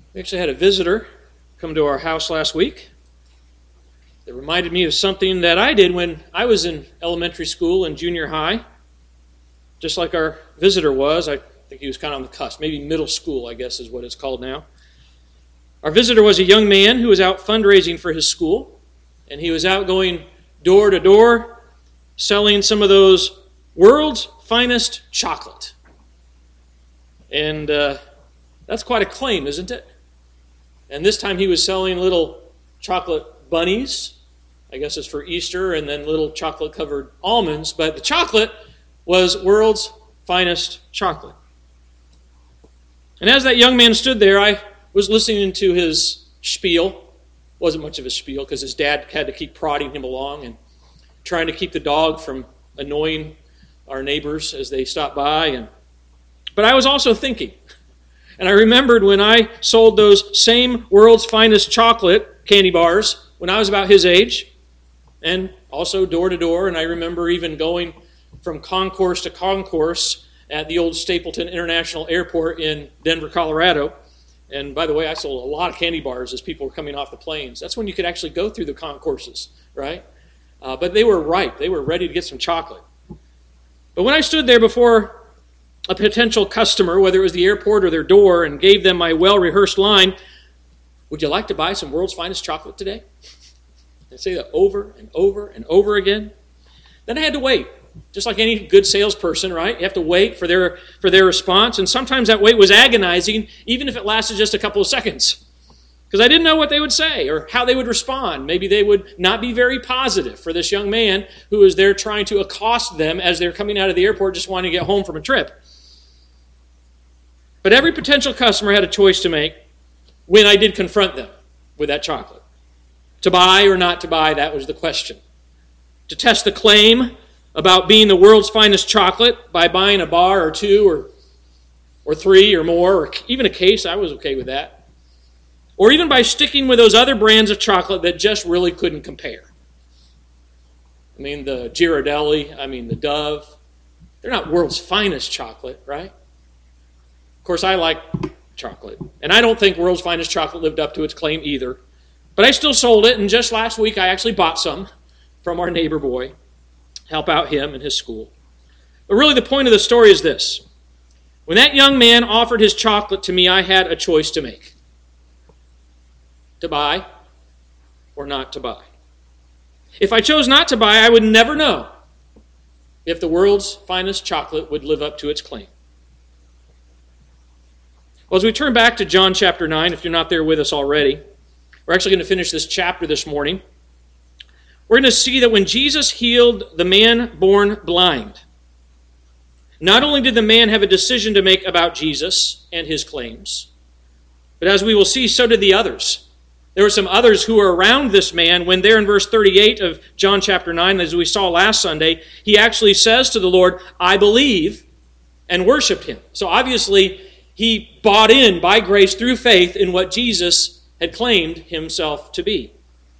We actually had a visitor come to our house last week. It reminded me of something that I did when I was in elementary school and junior high. Just like our visitor was. I think he was kind of on the cusp. Maybe middle school, I guess, is what it's called now. Our visitor was a young man who was out fundraising for his school. And he was out going door to door, selling some of those world's finest chocolate. And that's quite a claim, isn't it? And this time he was selling little chocolate bunnies. I guess it's for Easter, and then little chocolate-covered almonds. But the chocolate was world's finest chocolate. And as that young man stood there, I was listening to his spiel. Wasn't much of a spiel because his dad had to keep prodding him along and trying to keep the dog from annoying our neighbors as they stopped by. But I was also thinking. And I remembered when I sold those same world's finest chocolate candy bars when I was about his age, and also door to door. And I remember even going from concourse to concourse at the old Stapleton International Airport in Denver, Colorado. And by the way, I sold a lot of candy bars as people were coming off the planes. That's when you could actually go through the concourses, right? But they were ripe. They were ready to get some chocolate. But when I stood there before a potential customer, whether it was the airport or their door, and gave them my well-rehearsed line, "Would you like to buy some world's finest chocolate today?" And say that over and over and over again. Then I had to wait. Just like any good salesperson, right? You have to wait for their response. And sometimes that wait was agonizing, even if it lasted just a couple of seconds. Because I didn't know what they would say or how they would respond. Maybe they would not be very positive for this young man who was there trying to accost them as they're coming out of the airport just wanting to get home from a trip. But every potential customer had a choice to make when I did confront them with that chocolate. To buy or not to buy, that was the question. To test the claim about being the world's finest chocolate by buying a bar or two or three or more, or even a case, I was okay with that. Or even by sticking with those other brands of chocolate that just really couldn't compare. I mean, the Ghirardelli, the Dove, they're not world's finest chocolate, right? Of course, I like chocolate. And I don't think world's finest chocolate lived up to its claim either. But I still sold it, and just last week I actually bought some from our neighbor boy. Help out him and his school. But really the point of the story is this. When that young man offered his chocolate to me, I had a choice to make. To buy or not to buy. If I chose not to buy, I would never know if the world's finest chocolate would live up to its claim. Well, as we turn back to John chapter 9, if you're not there with us already, we're actually going to finish this chapter this morning. We're going to see that when Jesus healed the man born blind, not only did the man have a decision to make about Jesus and his claims, but as we will see, so did the others. There were some others who were around this man when there in verse 38 of John chapter 9, as we saw last Sunday, he actually says to the Lord, "I believe," and worshiped him. So obviously, he bought in by grace through faith in what Jesus had claimed himself to be.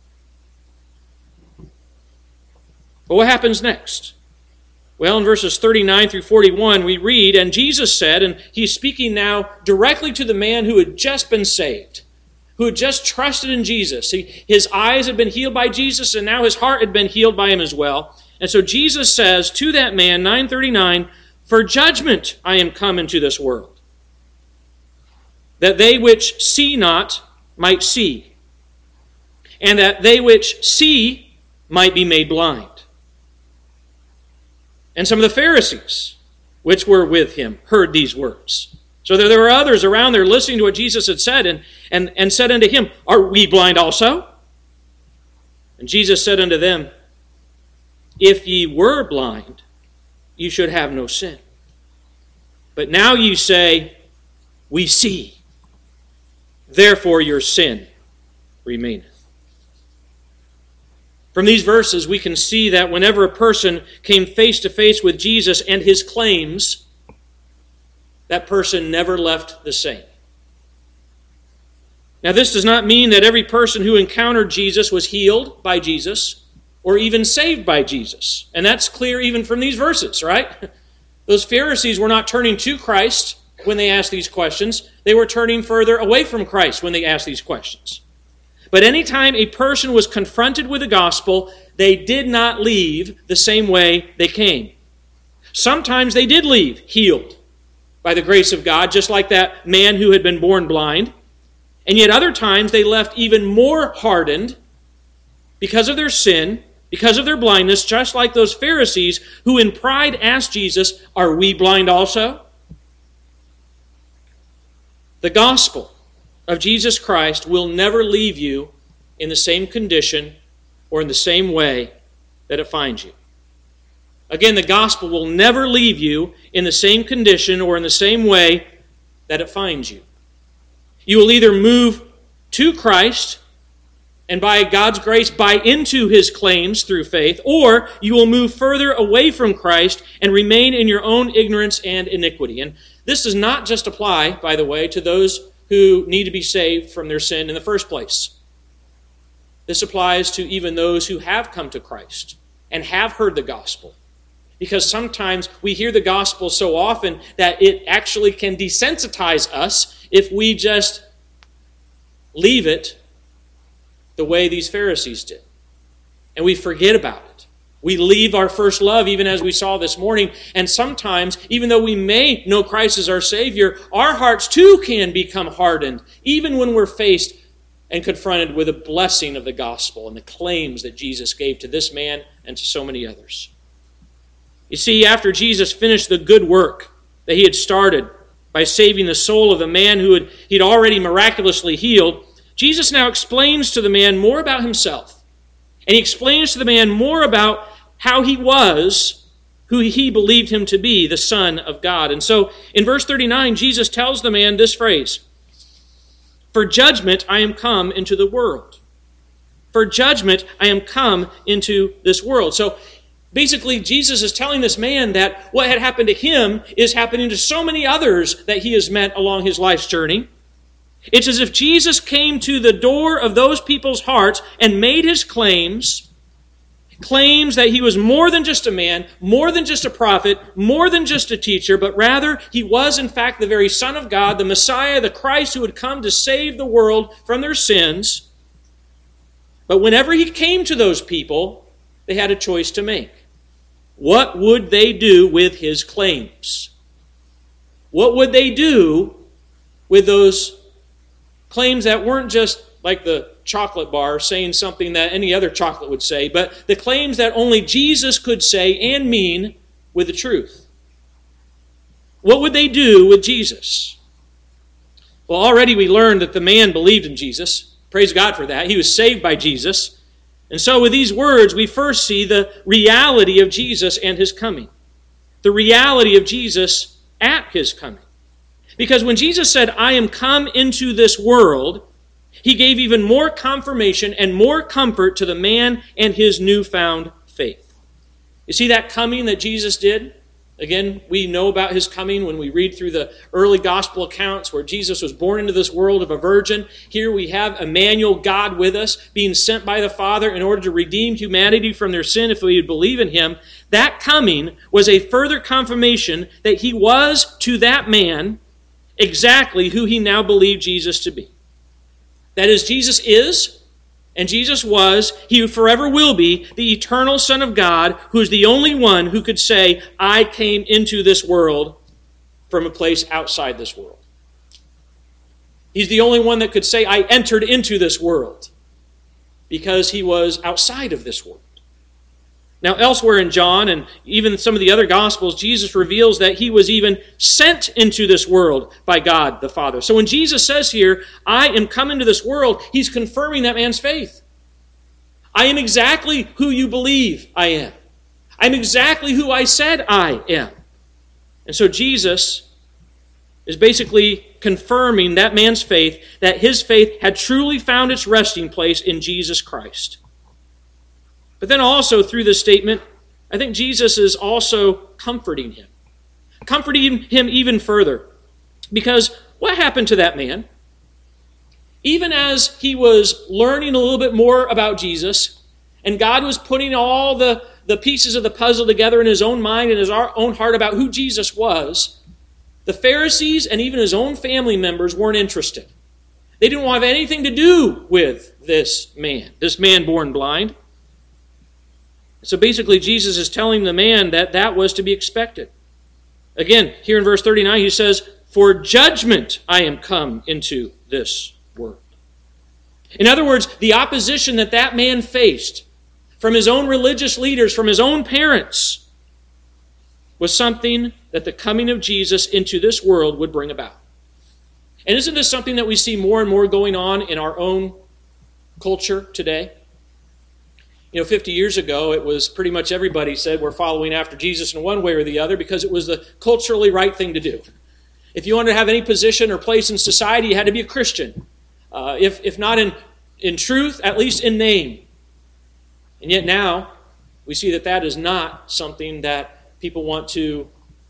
But what happens next? Well, in verses 39 through 41, we read, "And Jesus said," and he's speaking now directly to the man who had just been saved, who had just trusted in Jesus. His eyes had been healed by Jesus, and now his heart had been healed by him as well. And so Jesus says to that man, 9:39, "For judgment I am come into this world, that they which see not might see, and that they which see might be made blind." And some of the Pharisees, which were with him, heard these words. So there were others around there listening to what Jesus had said and said unto him, "Are we blind also?" And Jesus said unto them, "If ye were blind, you should have no sin. But now you say, We see. Therefore your sin remaineth." From these verses, we can see that whenever a person came face to face with Jesus and his claims, that person never left the same. Now, this does not mean that every person who encountered Jesus was healed by Jesus or even saved by Jesus. And that's clear even from these verses, right? Those Pharisees were not turning to Christ when they asked these questions. They were turning further away from Christ when they asked these questions. But anytime a person was confronted with the gospel, they did not leave the same way they came. Sometimes they did leave healed by the grace of God, just like that man who had been born blind. And yet other times they left even more hardened because of their sin, because of their blindness, just like those Pharisees who in pride asked Jesus, "Are we blind also?" The gospel of Jesus Christ will never leave you in the same condition or in the same way that it finds you. Again, the gospel will never leave you in the same condition or in the same way that it finds you. You will either move to Christ and by God's grace buy into His claims through faith, or you will move further away from Christ and remain in your own ignorance and iniquity. And this does not just apply, by the way, to those who need to be saved from their sin in the first place. This applies to even those who have come to Christ and have heard the gospel. Because sometimes we hear the gospel so often that it actually can desensitize us if we just leave it the way these Pharisees did. And we forget about it. We leave our first love, even as we saw this morning. And sometimes, even though we may know Christ as our Savior, our hearts too can become hardened, even when we're faced and confronted with the blessing of the gospel and the claims that Jesus gave to this man and to so many others. You see, after Jesus finished the good work that He had started by saving the soul of the man who He'd already miraculously healed, Jesus now explains to the man more about Himself. And He explains to the man more about how He was, who He believed Him to be, the Son of God. And so in verse 39, Jesus tells the man this phrase, "For judgment I am come into the world." For judgment I am come into this world. So basically, Jesus is telling this man that what had happened to him is happening to so many others that he has met along his life's journey. It's as if Jesus came to the door of those people's hearts and made His claims that He was more than just a man, more than just a prophet, more than just a teacher, but rather He was in fact the very Son of God, the Messiah, the Christ who had come to save the world from their sins. But whenever He came to those people, they had a choice to make. What would they do with His claims? What would they do with those claims that weren't just like the chocolate bar saying something that any other chocolate would say, but the claims that only Jesus could say and mean with the truth? What would they do with Jesus? Well, already we learned that the man believed in Jesus. Praise God for that. He was saved by Jesus. And so with these words, we first see the reality of Jesus and His coming. The reality of Jesus at His coming. Because when Jesus said, "I am come into this world," He gave even more confirmation and more comfort to the man and his newfound faith. You see that coming that Jesus did? Again, we know about His coming when we read through the early gospel accounts where Jesus was born into this world of a virgin. Here we have Emmanuel, God with us, being sent by the Father in order to redeem humanity from their sin if we would believe in Him. That coming was a further confirmation that He was to that man exactly who he now believed Jesus to be. That is, Jesus is, and Jesus was, He forever will be, the eternal Son of God, who is the only one who could say, "I came into this world from a place outside this world." He's the only one that could say, "I entered into this world," because He was outside of this world. Now, elsewhere in John and even some of the other Gospels, Jesus reveals that He was even sent into this world by God the Father. So when Jesus says here, "I am come into this world," He's confirming that man's faith. I am exactly who you believe I am. I'm exactly who I said I am. And so Jesus is basically confirming that man's faith, that his faith had truly found its resting place in Jesus Christ. But then also through this statement, I think Jesus is also comforting him even further. Because what happened to that man? Even as he was learning a little bit more about Jesus, and God was putting all the pieces of the puzzle together in his own mind and his own heart about who Jesus was, The Pharisees and even his own family members weren't interested. They didn't want to have anything to do with this man born blind. So basically, Jesus is telling the man that that was to be expected. Again, here in verse 39, he says, "For judgment I am come into this world." In other words, the opposition that that man faced from his own religious leaders, from his own parents, was something that the coming of Jesus into this world would bring about. And isn't this something that we see more and more going on in our own culture today? 50 years ago, it was pretty much everybody said we're following after Jesus in one way or the other because it was the culturally right thing to do. If you wanted to have any position or place in society, you had to be a Christian. If not in truth, at least in name. And yet now, we see that that is not something that people want to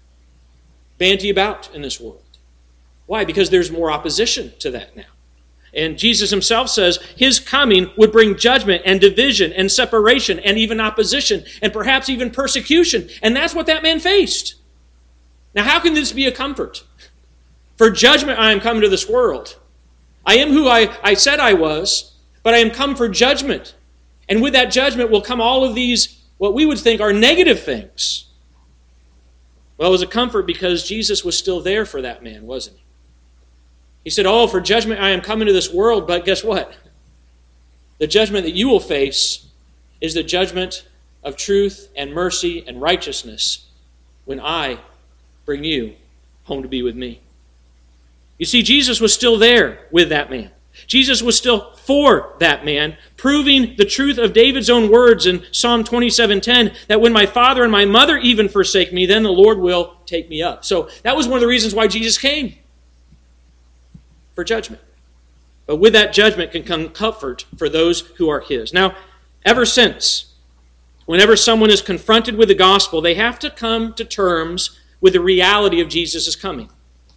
banty about in this world. Why? Because there's more opposition to that now. And Jesus himself says his coming would bring judgment and division and separation and even opposition and perhaps even persecution. And that's what that man faced. Now, how can this be a comfort? For judgment I am come to this world. I am who I said I was, but I am come for judgment. And with that judgment will come all of these, what we would think are negative things. Well, it was a comfort because Jesus was still there for that man, wasn't he? He said, for judgment I am come into this world, but guess what? The judgment that you will face is the judgment of truth and mercy and righteousness when I bring you home to be with me. You see, Jesus was still there with that man. Jesus was still for that man, proving the truth of David's own words in Psalm 27:10, that when my father and my mother even forsake me, then the Lord will take me up. So that was one of the reasons why Jesus came. For judgment. But with that judgment can come comfort for those who are his. Now, ever since, whenever someone is confronted with the gospel, they have to come to terms with the reality of Jesus' coming.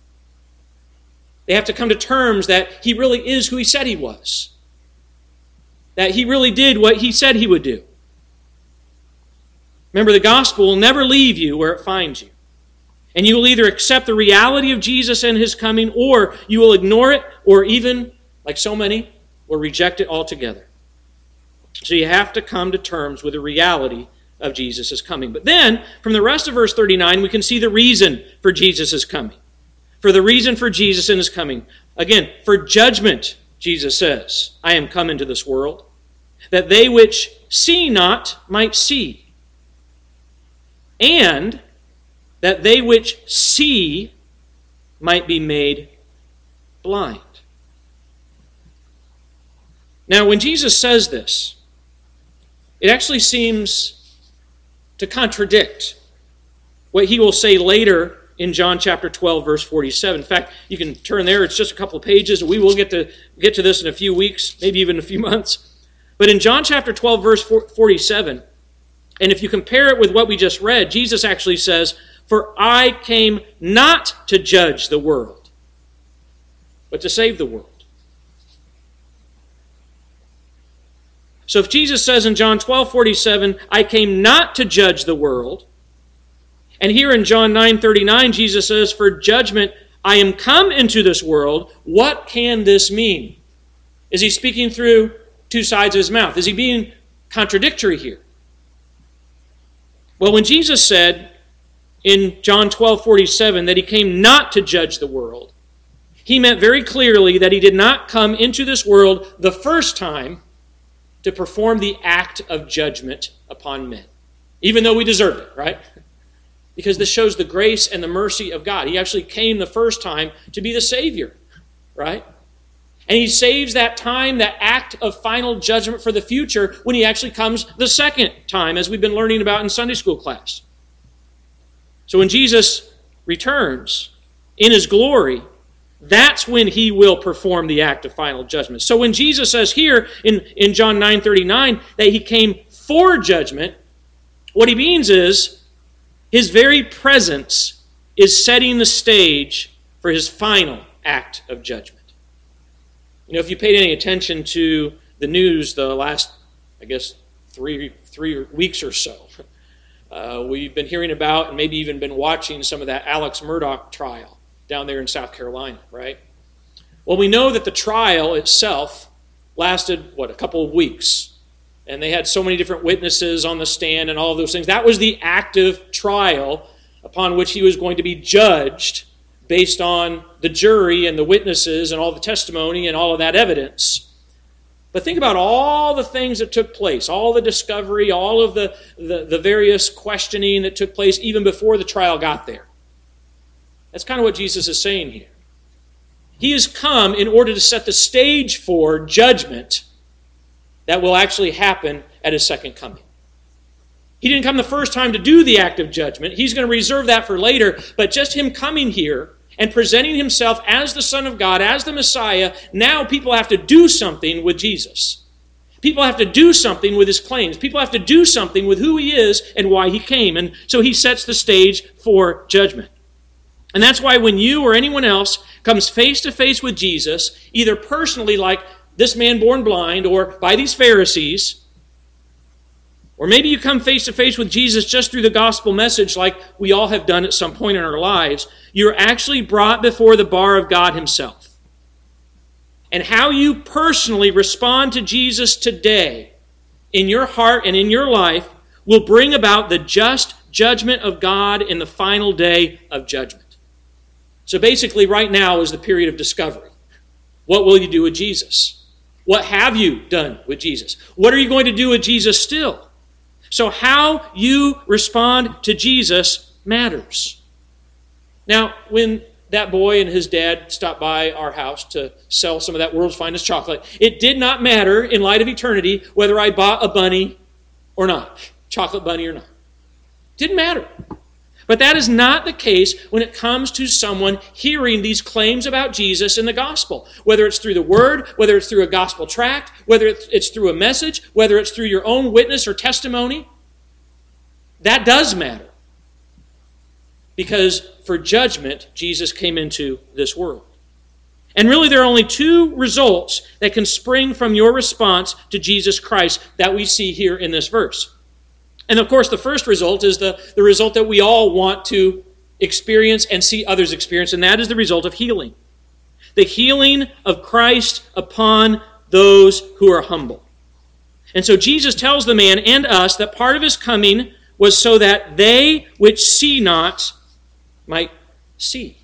They have to come to terms that he really is who he said he was. That he really did what he said he would do. Remember, the gospel will never leave you where it finds you. And you will either accept the reality of Jesus and his coming, or you will ignore it, or even, like so many, will reject it altogether. So you have to come to terms with the reality of Jesus' coming. But then, from the rest of verse 39, we can see the reason for Jesus' coming. For the reason for Jesus and his coming. Again, for judgment, Jesus says, I am come into this world, that they which see not might see, and that they which see might be made blind. Now, when Jesus says this, it actually seems to contradict what he will say later in John chapter 12, verse 47. In fact, you can turn there. It's just a couple of pages. We will get to this in a few weeks, maybe even a few months. But in John chapter 12, verse 47, and if you compare it with what we just read, Jesus actually says, "For I came not to judge the world, but to save the world." So if Jesus says in John 12:47, "I came not to judge the world," and here in John 9:39, Jesus says, "For judgment I am come into this world," what can this mean? Is he speaking through two sides of his mouth? Is he being contradictory here? Well, when Jesus said in John 12:47 that he came not to judge the world, he meant very clearly that he did not come into this world the first time to perform the act of judgment upon men, even though we deserved it, right? Because this shows the grace and the mercy of God. He actually came the first time to be the Savior, right? And he saves that time, that act of final judgment for the future, when he actually comes the second time, as we've been learning about in Sunday school class. So when Jesus returns in his glory, that's when he will perform the act of final judgment. So when Jesus says here in John 9:39 that he came for judgment, what he means is his very presence is setting the stage for his final act of judgment. You know, if you paid any attention to the news the last, I guess, three weeks or so, we've been hearing about and maybe even been watching some of that Alex Murdaugh trial. down there in South Carolina, right? Well, we know that the trial itself lasted, a couple of weeks. And they had so many different witnesses on the stand and all of those things. That was the active trial upon which he was going to be judged based on the jury and the witnesses and all the testimony and all of that evidence. But think about all the things that took place, all the discovery, all of the various questioning that took place even before the trial got there. That's kind of what Jesus is saying here. He has come in order to set the stage for judgment that will actually happen at his second coming. He didn't come the first time to do the act of judgment. He's going to reserve that for later. But just him coming here and presenting himself as the Son of God, as the Messiah, now people have to do something with Jesus. People have to do something with his claims. People have to do something with who he is and why he came. And so he sets the stage for judgment. And that's why when you or anyone else comes face to face with Jesus, either personally like this man born blind or by these Pharisees, or maybe you come face to face with Jesus just through the gospel message like we all have done at some point in our lives, you're actually brought before the bar of God himself. And how you personally respond to Jesus today in your heart and in your life will bring about the just judgment of God in the final day of judgment. So basically right now is the period of discovery. What will you do with Jesus? What have you done with Jesus? What are you going to do with Jesus still? So how you respond to Jesus matters. Now, when that boy and his dad stopped by our house to sell some of that world's finest chocolate, it did not matter in light of eternity whether I bought a bunny or not, chocolate bunny or not. Didn't matter. But that is not the case when it comes to someone hearing these claims about Jesus in the gospel. Whether it's through the word, whether it's through a gospel tract, whether it's through a message, whether it's through your own witness or testimony, that does matter. Because for judgment, Jesus came into this world. And really there are only two results that can spring from your response to Jesus Christ that we see here in this verse. And of course, the first result is the result that we all want to experience and see others experience, and that is the result of healing. The healing of Christ upon those who are humble. And so Jesus tells the man and us that part of his coming was so that they which see not might see.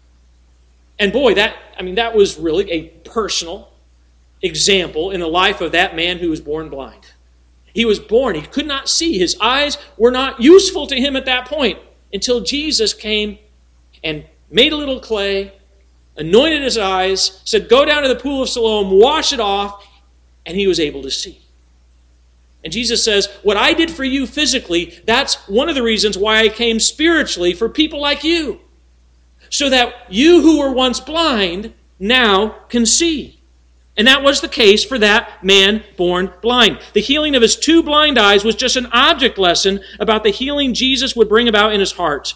And boy, that was really a personal example in the life of that man who was born blind. He was born, he could not see. His eyes were not useful to him at that point until Jesus came and made a little clay, anointed his eyes, said, go down to the pool of Siloam, wash it off, and he was able to see. And Jesus says, what I did for you physically, that's one of the reasons why I came spiritually for people like you. So that you who were once blind now can see. And that was the case for that man born blind. The healing of his two blind eyes was just an object lesson about the healing Jesus would bring about in his heart.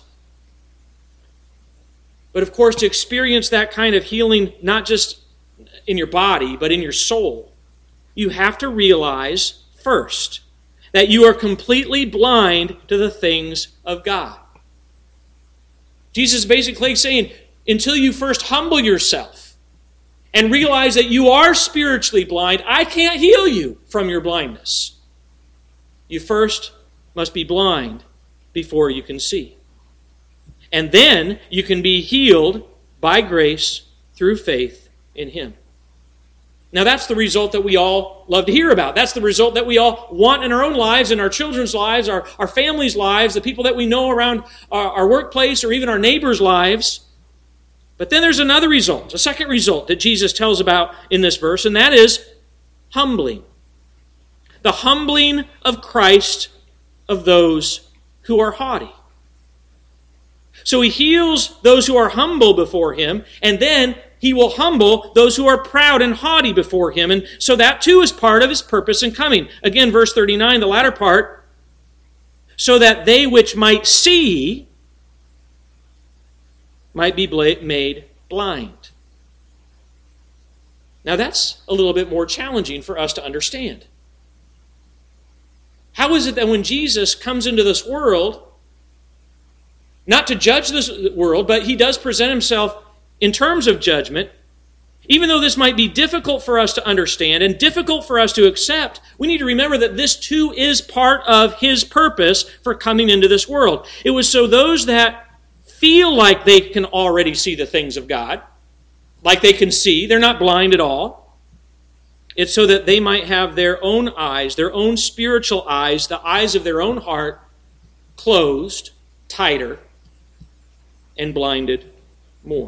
But of course, to experience that kind of healing, not just in your body, but in your soul, you have to realize first that you are completely blind to the things of God. Jesus is basically saying, until you first humble yourself and realize that you are spiritually blind, I can't heal you from your blindness. You first must be blind before you can see. And then you can be healed by grace through faith in Him. Now that's the result that we all love to hear about. That's the result that we all want in our own lives, in our children's lives, our families' lives, the people that we know around our workplace or even our neighbors' lives. But then there's another result, a second result that Jesus tells about in this verse, and that is humbling. The humbling of Christ of those who are haughty. So He heals those who are humble before Him, and then He will humble those who are proud and haughty before Him. And so that too is part of His purpose in coming. Again, verse 39, the latter part, so that they which might see might be made blind. Now that's a little bit more challenging for us to understand. How is it that when Jesus comes into this world, not to judge this world, but he does present himself in terms of judgment. Even though this might be difficult for us to understand and difficult for us to accept, we need to remember that this too is part of his purpose for coming into this world. It was so those that feel like they can already see the things of God, like they can see, they're not blind at all. It's so that they might have their own eyes, their own spiritual eyes, the eyes of their own heart, closed, tighter, and blinded more.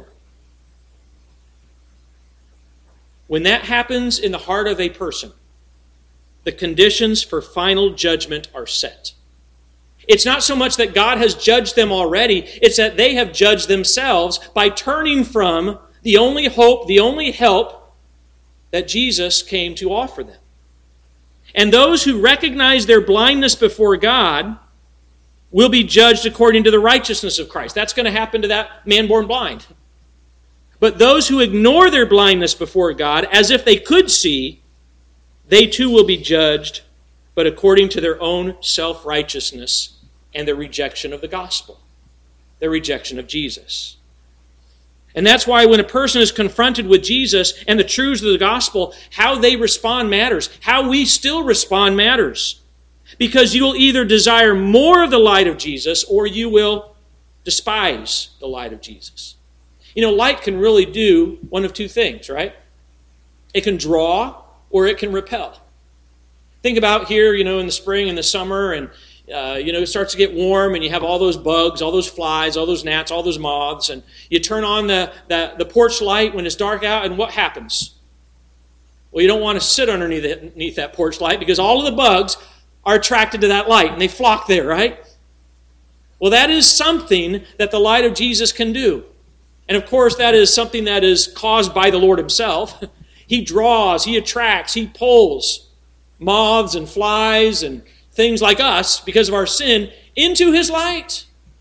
When that happens in the heart of a person, the conditions for final judgment are set. It's not so much that God has judged them already, it's that they have judged themselves by turning from the only hope, the only help that Jesus came to offer them. And those who recognize their blindness before God will be judged according to the righteousness of Christ. That's going to happen to that man born blind. But those who ignore their blindness before God, as if they could see, they too will be judged, but according to their own self-righteousness and their rejection of the gospel, their rejection of Jesus. And that's why when a person is confronted with Jesus and the truths of the gospel, how they respond matters. How we still respond matters. Because you will either desire more of the light of Jesus or you will despise the light of Jesus. You know, light can really do one of two things, right? It can draw or it can repel. Think about here, in the spring and the summer, and it starts to get warm, and you have all those bugs, all those flies, all those gnats, all those moths, and you turn on the porch light when it's dark out, and what happens? Well, you don't want to sit underneath that porch light because all of the bugs are attracted to that light, and they flock there, right? Well, that is something that the light of Jesus can do. And of course, that is something that is caused by the Lord himself. He draws, he attracts, he pulls moths and flies and things like us, because of our sin, into his light,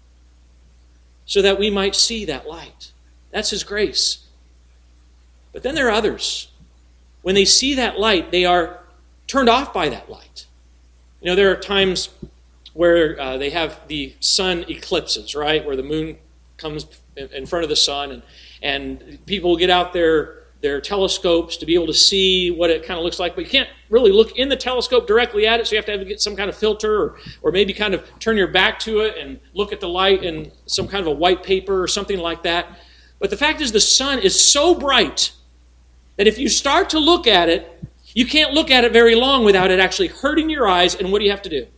so that we might see that light. That's his grace. But then there are others. When they see that light, they are turned off by that light. There are times where they have the sun eclipses, right? Where the moon comes in front of the sun, and people will get out their telescopes to be able to see what it kind of looks like, but you can't really look in the telescope directly at it, so you have to get some kind of filter or maybe kind of turn your back to it and look at the light in some kind of a white paper or something like that. But the fact is, the sun is so bright that if you start to look at it, you can't look at it very long without it actually hurting your eyes, and what do you have to do?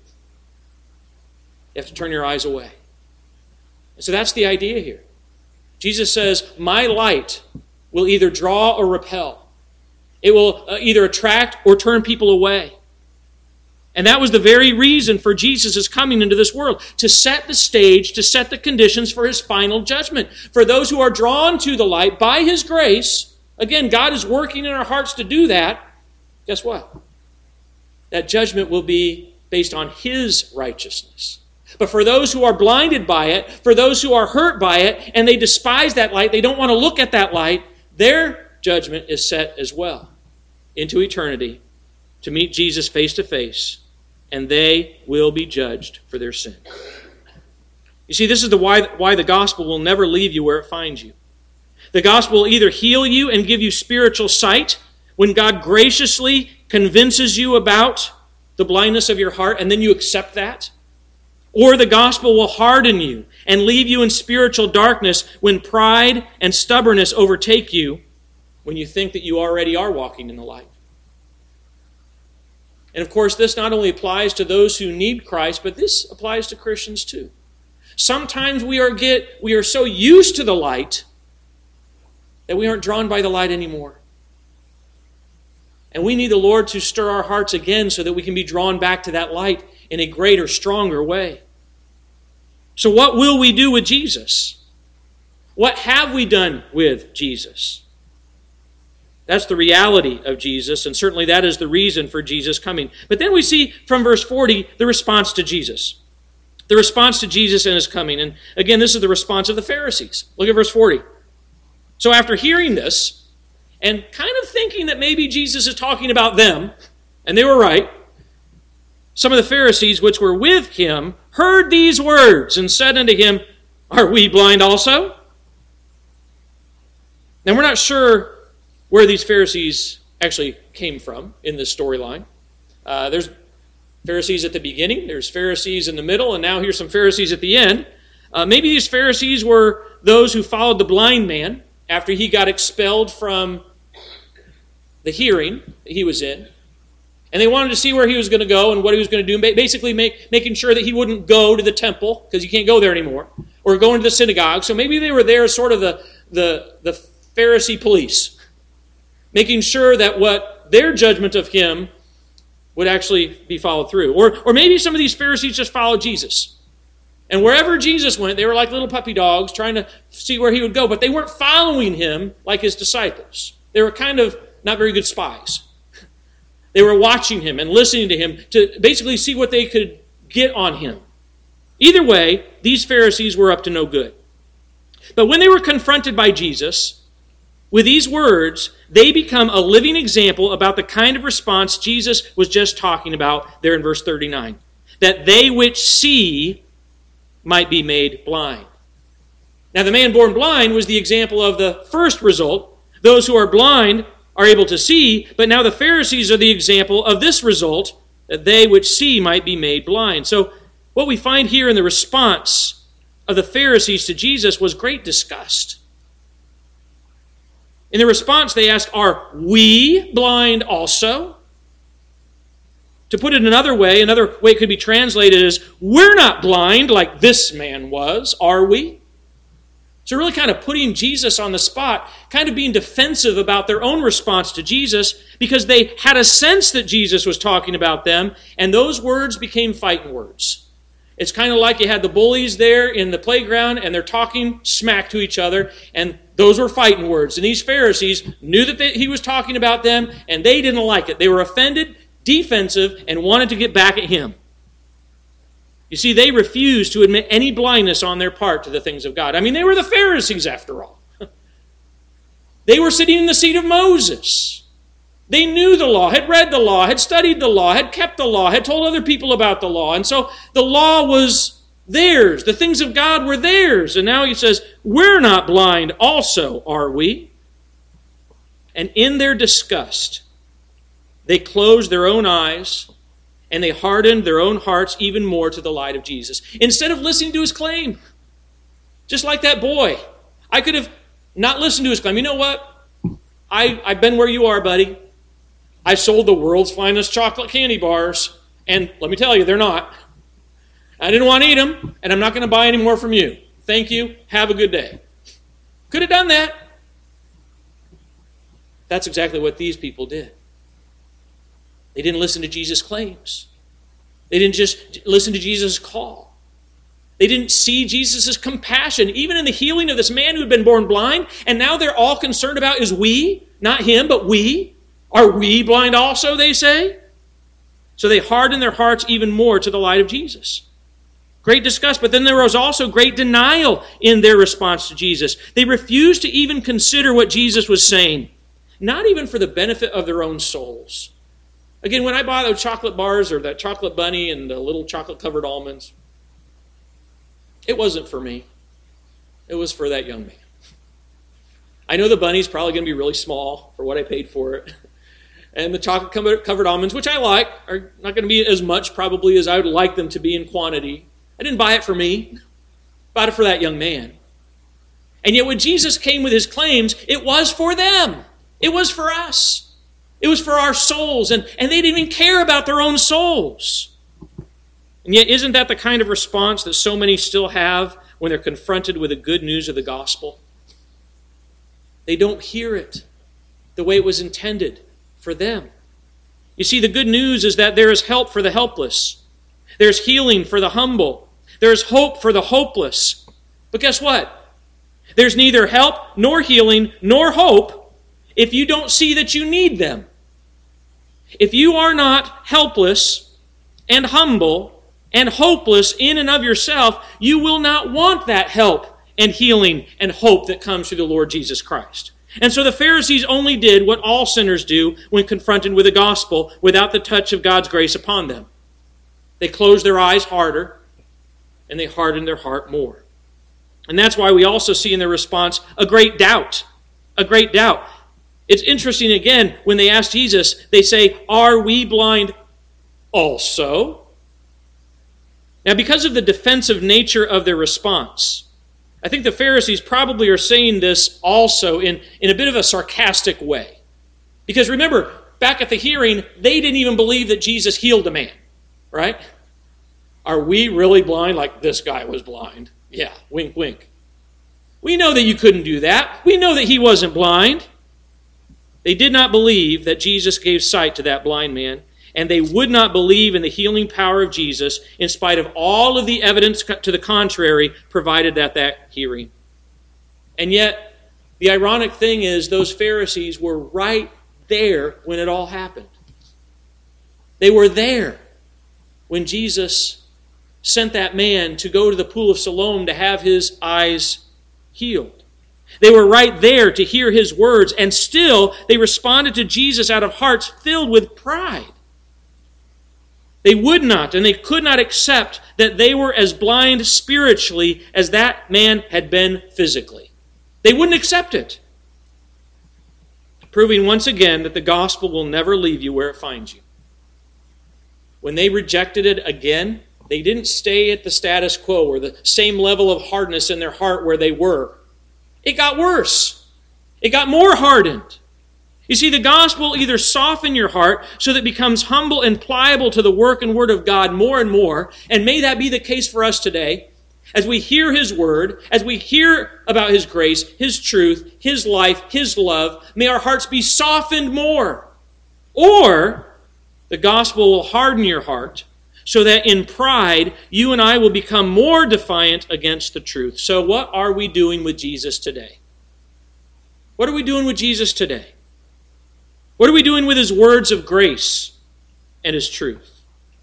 You have to turn your eyes away. And so that's the idea here. Jesus says, my light will either draw or repel. It will either attract or turn people away. And that was the very reason for Jesus' coming into this world, to set the stage, to set the conditions for his final judgment. For those who are drawn to the light by his grace, again, God is working in our hearts to do that. Guess what? That judgment will be based on his righteousness. But for those who are blinded by it, for those who are hurt by it, and they despise that light, they don't want to look at that light, their judgment is set as well into eternity to meet Jesus face to face, and they will be judged for their sin. You see, this is why the gospel will never leave you where it finds you. The gospel will either heal you and give you spiritual sight when God graciously convinces you about the blindness of your heart, and then you accept that. Or the gospel will harden you and leave you in spiritual darkness when pride and stubbornness overtake you, when you think that you already are walking in the light. And of course, this not only applies to those who need Christ, but this applies to Christians too. Sometimes we are so used to the light that we aren't drawn by the light anymore. And we need the Lord to stir our hearts again so that we can be drawn back to that light in a greater, stronger way. So what will we do with Jesus? What have we done with Jesus? That's the reality of Jesus, and certainly that is the reason for Jesus coming. But then we see from verse 40 the response to Jesus. The response to Jesus and his coming. And again, this is the response of the Pharisees. Look at verse 40. So after hearing this, and kind of thinking that maybe Jesus is talking about them, and they were right, some of the Pharisees which were with him heard these words and said unto him, Are we blind also? Now, we're not sure where these Pharisees actually came from in this storyline. There's Pharisees at the beginning, there's Pharisees in the middle, and now here's some Pharisees at the end. Maybe these Pharisees were those who followed the blind man after he got expelled from the hearing that he was in. And they wanted to see where he was going to go and what he was going to do, basically making sure that he wouldn't go to the temple, because you can't go there anymore, or go into the synagogue. So maybe they were there as sort of the Pharisee police, making sure that what their judgment of him would actually be followed through. Or maybe some of these Pharisees just followed Jesus. And wherever Jesus went, they were like little puppy dogs trying to see where he would go, but they weren't following him like his disciples. They were kind of not very good spies. They were watching him and listening to him to basically see what they could get on him. Either way, these Pharisees were up to no good. But when they were confronted by Jesus with these words, they become a living example about the kind of response Jesus was just talking about there in verse 39. That they which see might be made blind. Now, the man born blind was the example of the first result. Those who are blind are able to see, but now the Pharisees are the example of this result, that they which see might be made blind. So what we find here in the response of the Pharisees to Jesus was great disgust. In the response, they ask, "Are we blind also?" To put it another way it could be translated as, "We're not blind like this man was, are we?" So really kind of putting Jesus on the spot, kind of being defensive about their own response to Jesus, because they had a sense that Jesus was talking about them, and those words became fighting words. It's kind of like you had the bullies there in the playground, and they're talking smack to each other, and those were fighting words. And these Pharisees knew that he was talking about them, and they didn't like it. They were offended, defensive, and wanted to get back at him. You see, they refused to admit any blindness on their part to the things of God. I mean, they were the Pharisees after all. They were sitting in the seat of Moses. They knew the law, had read the law, had studied the law, had kept the law, had told other people about the law. And so the law was theirs. The things of God were theirs. And now he says, "We're not blind also, are we?" And in their disgust, they closed their own eyes and they hardened their own hearts even more to the light of Jesus. Instead of listening to his claim, just like that boy, I could have not listened to his claim. You know what? I've been where you are, buddy. I sold the world's finest chocolate candy bars, and let me tell you, they're not. I didn't want to eat them, and I'm not going to buy any more from you. Thank you. Have a good day. Could have done that. That's exactly what these people did. They didn't listen to Jesus' claims. They didn't just listen to Jesus' call. They didn't see Jesus' compassion, even in the healing of this man who had been born blind, and now they're all concerned about is we, not him, but we. Are we blind also, they say? So they hardened their hearts even more to the light of Jesus. Great disgust, but then there was also great denial in their response to Jesus. They refused to even consider what Jesus was saying, not even for the benefit of their own souls. Again, when I bought those chocolate bars or that chocolate bunny and the little chocolate-covered almonds, it wasn't for me. It was for that young man. I know the bunny's probably going to be really small for what I paid for it. And the chocolate-covered almonds, which I like, are not going to be as much probably as I would like them to be in quantity. I didn't buy it for me. I bought it for that young man. And yet when Jesus came with his claims, it was for them. It was for us. It was for our souls, and they didn't even care about their own souls. And yet, isn't that the kind of response that so many still have when they're confronted with the good news of the gospel? They don't hear it the way it was intended for them. You see, the good news is that there is help for the helpless. There's healing for the humble. There's hope for the hopeless. But guess what? There's neither help nor healing nor hope if you don't see that you need them. If you are not helpless and humble and hopeless in and of yourself, you will not want that help and healing and hope that comes through the Lord Jesus Christ. And so the Pharisees only did what all sinners do when confronted with the gospel without the touch of God's grace upon them. They closed their eyes harder and they hardened their heart more. And that's why we also see in their response a great doubt. A great doubt. It's interesting, again, when they ask Jesus, they say, "Are we blind also?" Now, because of the defensive nature of their response, I think the Pharisees probably are saying this also in a bit of a sarcastic way. Because remember, back at the hearing, they didn't even believe that Jesus healed a man, right? Are we really blind like this guy was blind? Yeah, wink, wink. We know that you couldn't do that. We know that he wasn't blind. They did not believe that Jesus gave sight to that blind man, and they would not believe in the healing power of Jesus in spite of all of the evidence to the contrary provided at that hearing. And yet, the ironic thing is those Pharisees were right there when it all happened. They were there when Jesus sent that man to go to the pool of Siloam to have his eyes healed. They were right there to hear his words, and still they responded to Jesus out of hearts filled with pride. They would not and they could not accept that they were as blind spiritually as that man had been physically. They wouldn't accept it. Proving once again that the gospel will never leave you where it finds you. When they rejected it again, they didn't stay at the status quo or the same level of hardness in their heart where they were. It got worse. It got more hardened. You see, the gospel will either soften your heart so that it becomes humble and pliable to the work and word of God more and more, and may that be the case for us today, as we hear his word, as we hear about his grace, his truth, his life, his love, may our hearts be softened more. Or the gospel will harden your heart so that in pride, you and I will become more defiant against the truth. So what are we doing with Jesus today? What are we doing with Jesus today? What are we doing with his words of grace and his truth?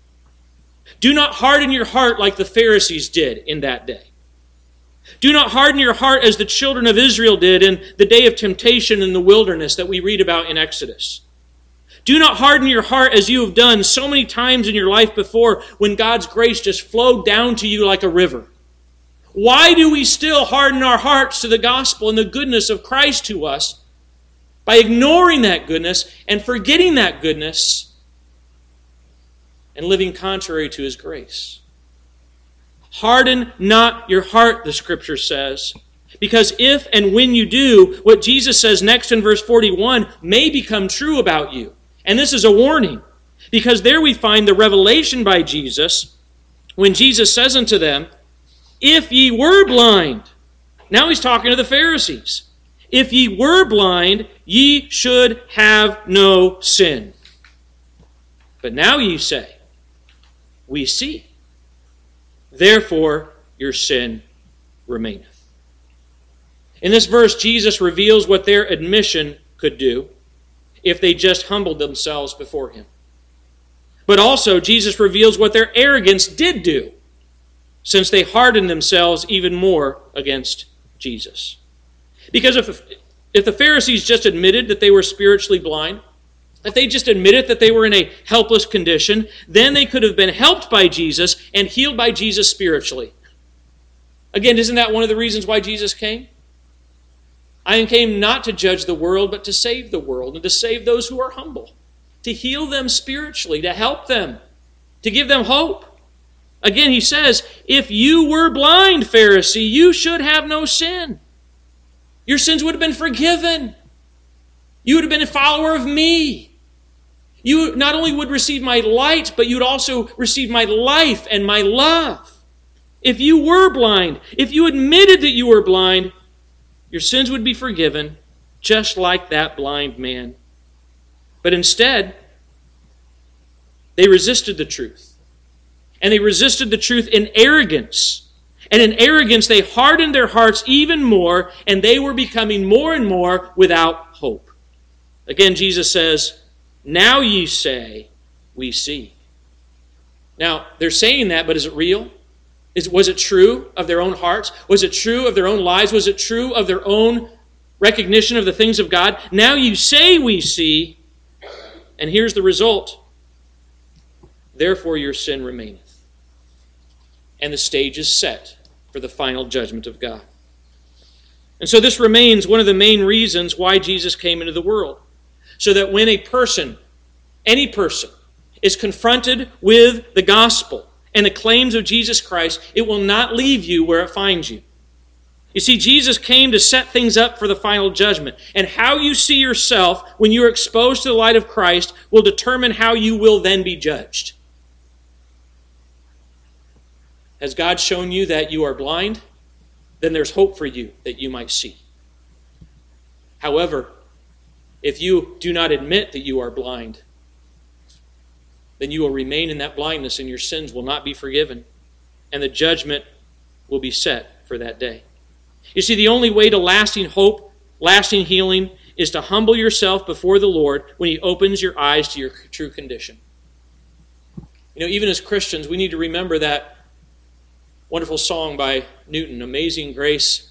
Do not harden your heart like the Pharisees did in that day. Do not harden your heart as the children of Israel did in the day of temptation in the wilderness that we read about in Exodus. Do not harden your heart as you have done so many times in your life before when God's grace just flowed down to you like a river. Why do we still harden our hearts to the gospel and the goodness of Christ to us by ignoring that goodness and forgetting that goodness and living contrary to his grace? Harden not your heart, the Scripture says, because if and when you do, what Jesus says next in verse 41 may become true about you. And this is a warning, because there we find the revelation by Jesus when Jesus says unto them, "If ye were blind," now he's talking to the Pharisees, "if ye were blind, ye should have no sin. But now ye say, we see. Therefore your sin remaineth." In this verse, Jesus reveals what their admission could do if they just humbled themselves before him. But also, Jesus reveals what their arrogance did do, since they hardened themselves even more against Jesus. Because if the Pharisees just admitted that they were spiritually blind, if they just admitted that they were in a helpless condition, then they could have been helped by Jesus and healed by Jesus spiritually. Again, isn't that one of the reasons why Jesus came? I came not to judge the world, but to save the world and to save those who are humble, to heal them spiritually, to help them, to give them hope. Again, he says, if you were blind, Pharisee, you should have no sin. Your sins would have been forgiven. You would have been a follower of me. You not only would receive my light, but you would also receive my life and my love. If you were blind, if you admitted that you were blind, your sins would be forgiven, just like that blind man. But instead, they resisted the truth. And they resisted the truth in arrogance. And in arrogance, they hardened their hearts even more, and they were becoming more and more without hope. Again, Jesus says, now ye say, we see. Now, they're saying that, but is it real? Was it true of their own hearts? Was it true of their own lives? Was it true of their own recognition of the things of God? Now you say we see, and here's the result. Therefore your sin remaineth. And the stage is set for the final judgment of God. And so this remains one of the main reasons why Jesus came into the world. So that when a person, any person, is confronted with the gospel and the claims of Jesus Christ, it will not leave you where it finds you. You see, Jesus came to set things up for the final judgment. And how you see yourself when you are exposed to the light of Christ will determine how you will then be judged. Has God shown you that you are blind? Then there's hope for you that you might see. However, if you do not admit that you are blind, then you will remain in that blindness and your sins will not be forgiven. And the judgment will be set for that day. You see, the only way to lasting hope, lasting healing, is to humble yourself before the Lord when He opens your eyes to your true condition. You know, even as Christians, we need to remember that wonderful song by Newton, Amazing Grace,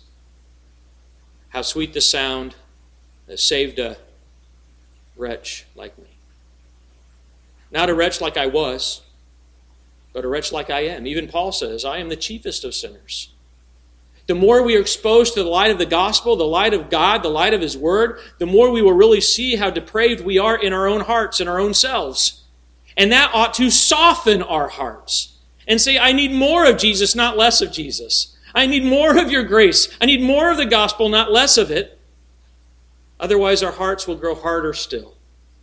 how sweet the sound that saved a wretch like me. Not a wretch like I was, but a wretch like I am. Even Paul says, I am the chiefest of sinners. The more we are exposed to the light of the gospel, the light of God, the light of His Word, the more we will really see how depraved we are in our own hearts, in our own selves. And that ought to soften our hearts and say, I need more of Jesus, not less of Jesus. I need more of your grace. I need more of the gospel, not less of it. Otherwise, our hearts will grow harder still.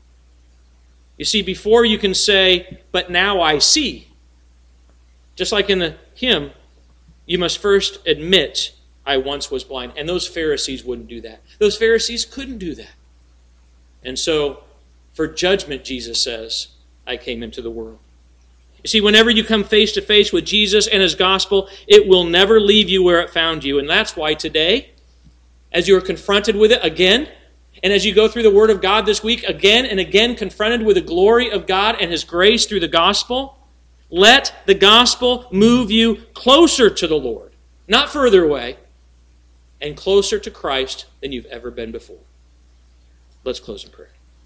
You see, before you can say, but now I see, just like in the hymn, you must first admit, I once was blind. And those Pharisees wouldn't do that. Those Pharisees couldn't do that. And so, for judgment, Jesus says, I came into the world. You see, whenever you come face to face with Jesus and His gospel, it will never leave you where it found you. And that's why today, as you are confronted with it again, and as you go through the Word of God this week, again and again confronted with the glory of God and His grace through the gospel, let the gospel move you closer to the Lord, not further away, and closer to Christ than you've ever been before. Let's close in prayer.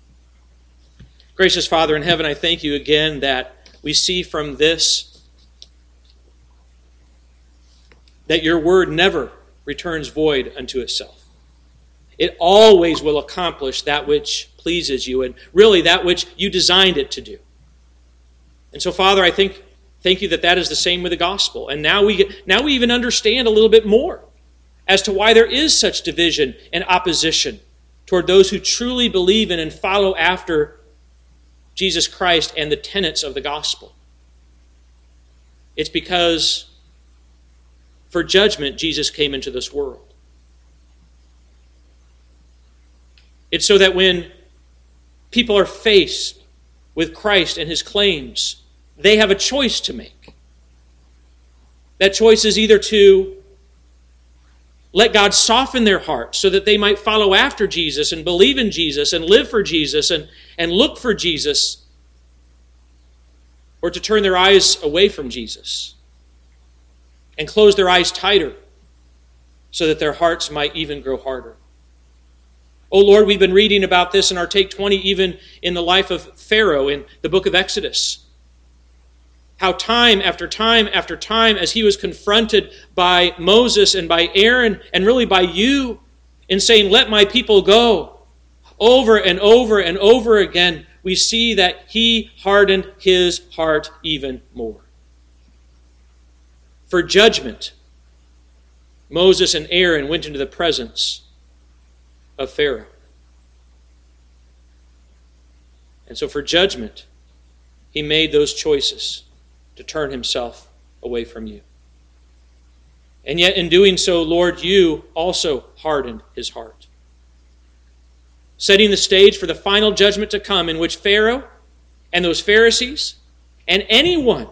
Gracious Father in heaven, I thank you again that we see from this that your word never returns void unto itself. It always will accomplish that which pleases you and really that which you designed it to do. And so, Father, I thank you that that is the same with the gospel. And now we even understand a little bit more as to why there is such division and opposition toward those who truly believe in and follow after Jesus Christ and the tenets of the gospel. It's because for judgment, Jesus came into this world. It's so that when people are faced with Christ and His claims, they have a choice to make. That choice is either to let God soften their hearts so that they might follow after Jesus and believe in Jesus and live for Jesus and look for Jesus, or to turn their eyes away from Jesus and close their eyes tighter so that their hearts might even grow harder. Oh Lord, we've been reading about this in our Take 20, even in the life of Pharaoh in the book of Exodus. How time after time after time, as he was confronted by Moses and by Aaron, and really by you, in saying, let my people go, over and over and over again, we see that he hardened his heart even more. For judgment, Moses and Aaron went into the presence of Pharaoh. And so for judgment, he made those choices to turn himself away from you. And yet in doing so, Lord, you also hardened his heart, setting the stage for the final judgment to come, in which Pharaoh and those Pharisees and anyone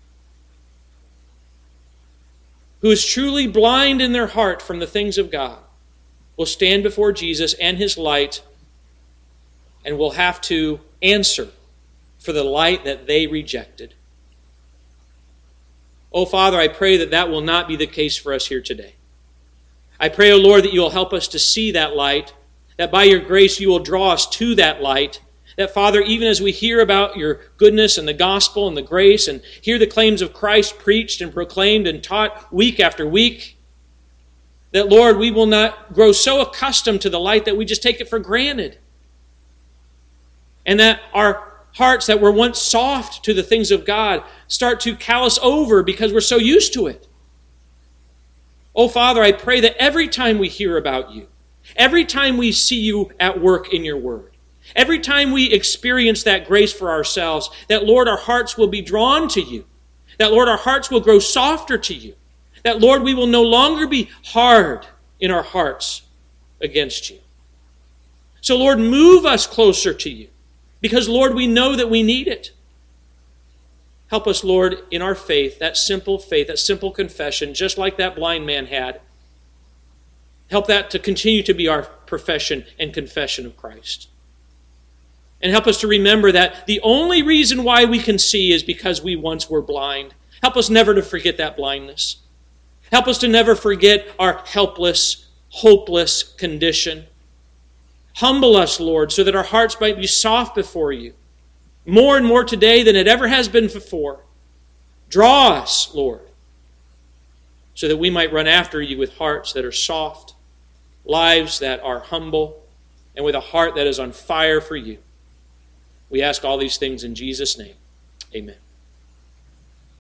who is truly blind in their heart from the things of God will stand before Jesus and his light and will have to answer for the light that they rejected. Oh, Father, I pray that that will not be the case for us here today. I pray, oh Lord, that you will help us to see that light, that by your grace you will draw us to that light, that, Father, even as we hear about your goodness and the gospel and the grace and hear the claims of Christ preached and proclaimed and taught week after week, That, Lord, we will not grow so accustomed to the light that we just take it for granted. And that our hearts that were once soft to the things of God start to callous over because we're so used to it. Oh, Father, I pray that every time we hear about you, every time we see you at work in your word, every time we experience that grace for ourselves, that, Lord, our hearts will be drawn to you. That, Lord, our hearts will grow softer to you. That, Lord, we will no longer be hard in our hearts against you. So, Lord, move us closer to you. Because, Lord, we know that we need it. Help us, Lord, in our faith, that simple confession, just like that blind man had. Help that to continue to be our profession and confession of Christ. And help us to remember that the only reason why we can see is because we once were blind. Help us never to forget that blindness. Help us to never forget our helpless, hopeless condition. Humble us, Lord, so that our hearts might be soft before you, more and more today than it ever has been before. Draw us, Lord, so that we might run after you with hearts that are soft, lives that are humble, and with a heart that is on fire for you. We ask all these things in Jesus' name. Amen.